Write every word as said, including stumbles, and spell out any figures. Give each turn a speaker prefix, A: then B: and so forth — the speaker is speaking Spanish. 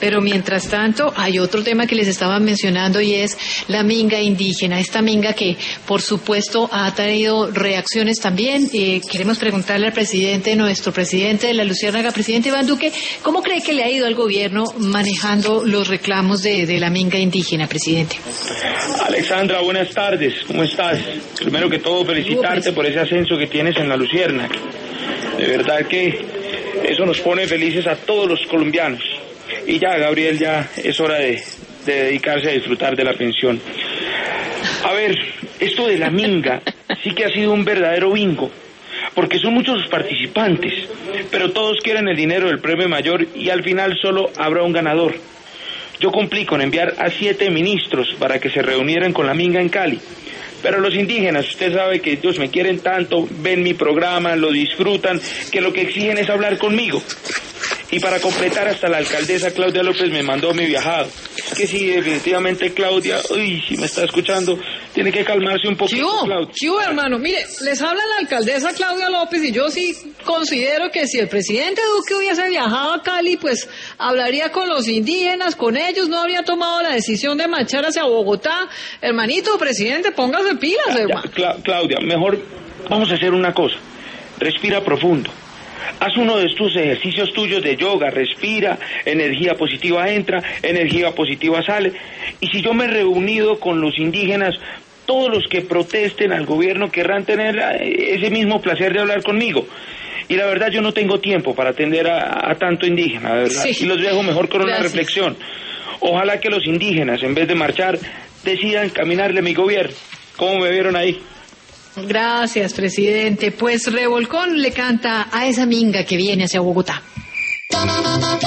A: Pero mientras tanto, hay otro tema que les estaba mencionando y es la minga indígena. Esta minga que, por supuesto, ha traído reacciones también. Eh, queremos preguntarle al presidente, nuestro presidente de la Luciérnaga, presidente Iván Duque, ¿cómo cree que le ha ido al gobierno manejando los reclamos de, de la minga indígena, presidente?
B: Alexandra, buenas tardes, ¿cómo estás? Primero que todo, felicitarte por ese ascenso que tienes en la Luciérnaga. De verdad que eso nos pone felices a todos los colombianos. Y ya, Gabriel, ya es hora de, de dedicarse a disfrutar de la pensión. A ver, esto de la minga sí que ha sido un verdadero bingo, porque son muchos los participantes, pero todos quieren el dinero del premio mayor y al final solo habrá un ganador. Yo cumplí con enviar a siete ministros para que se reunieran con la minga en Cali. Pero los indígenas, usted sabe que ellos me quieren tanto, ven mi programa, lo disfrutan, que lo que exigen es hablar conmigo. Y para completar, hasta la alcaldesa Claudia López me mandó mi viajado. Es que sí, definitivamente Claudia, uy, si me está escuchando, tiene que calmarse un poquito, Claudia.
A: Chivo, hermano, mire, les habla la alcaldesa Claudia López y yo sí considero que si el presidente Duque hubiese viajado a Cali, pues hablaría con los indígenas, con ellos, no habría tomado la decisión de marchar hacia Bogotá. Hermanito, presidente, póngase pilas,
B: Ya,
A: hermano.
B: ya, Cla- Claudia, mejor vamos a hacer una cosa. Respira profundo. Haz uno de estos ejercicios tuyos de yoga, respira, energía positiva entra, energía positiva sale. Y si yo me he reunido con los indígenas, todos los que protesten al gobierno querrán tener ese mismo placer de hablar conmigo. Y la verdad yo no tengo tiempo para atender a, a tanto indígena, de verdad.
A: Sí.
B: Y los dejo mejor con una
A: Gracias.
B: reflexión. Ojalá que los indígenas, en vez de marchar, decidan caminarle a mi gobierno. ¿Cómo me vieron ahí?
A: Gracias, presidente. Pues Revolcón le canta a esa minga que viene hacia Bogotá.